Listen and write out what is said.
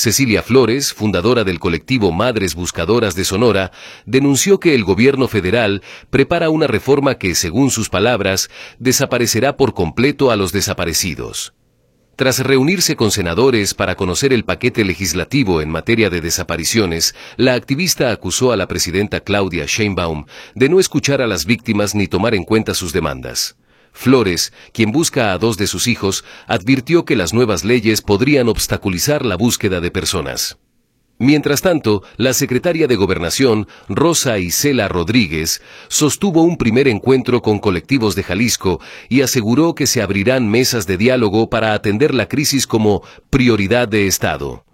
Cecilia Flores, fundadora del colectivo Madres Buscadoras de Sonora, denunció que el gobierno federal prepara una reforma que, según sus palabras, desaparecerá por completo a los desaparecidos. Tras reunirse con senadores para conocer el paquete legislativo en materia de desapariciones, la activista acusó a la presidenta Claudia Sheinbaum de no escuchar a las víctimas ni tomar en cuenta sus demandas. Flores, quien busca a 2 de sus hijos, advirtió que las nuevas leyes podrían obstaculizar la búsqueda de personas. Mientras tanto, la secretaria de Gobernación, Rosa Isela Rodríguez, sostuvo un primer encuentro con colectivos de Jalisco y aseguró que se abrirán mesas de diálogo para atender la crisis como prioridad de Estado.